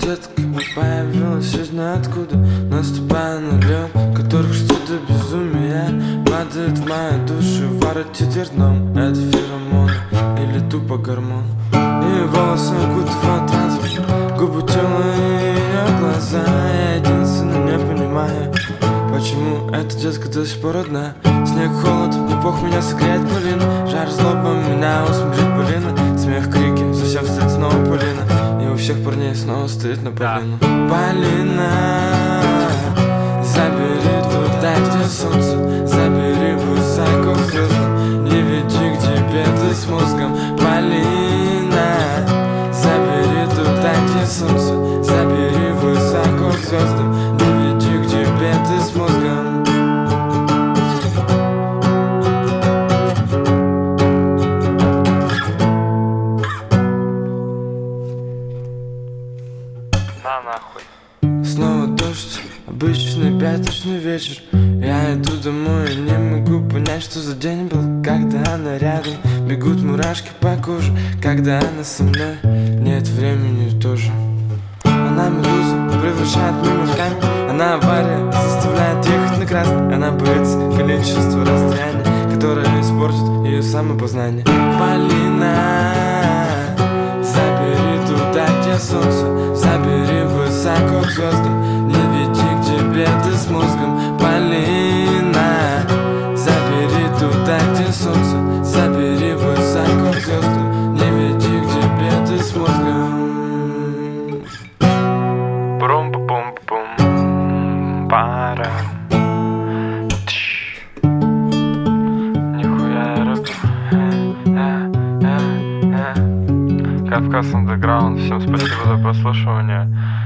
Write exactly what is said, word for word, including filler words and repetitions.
детка появилась из ниоткуда, наступая на лед, которых что-то безумие падает в мою душу, воротит дном. Это феромоны или тупо гормон. И волосы окутывают разум, губы темные, ее глаза. Я единственно не понимаю, почему эта детка до сих пор одна. Снег, холод, не бог меня согреет пылин, жар, злоба меня усмирит былина. Смех, крики, за всех стоит снова Полина, и у всех парней снова стоит Наполина. Полина, забери туда, где солнце, забери высоко к звездам, не веди к тебе ты с мозгом. Полина, забери туда, где солнце, забери высоко к звездам, не веди к тебе ты с мозгом. На нахуй. Снова дождь, обычный пятничный вечер. Я иду домой и не могу понять, что за день был. Когда она рядом, бегут мурашки по коже. Когда она со мной, нет времени тоже. Она медуза, превращает мимо в камень. Она авария, заставляет ехать на красный. Она боится количества расстояний, которое испортит ее самопознание. Полина, забери туда, где солнце, забери высоко к звездам, не веди к тебе ты с мозгом. Полина, забери туда, где солнце, забери высоко к звездам, не веди к тебе ты с мозгом. Брум-бум-бум, пара. Нихуя я рэп. Кавказ Андеграунд. Всем спасибо за прослушивание.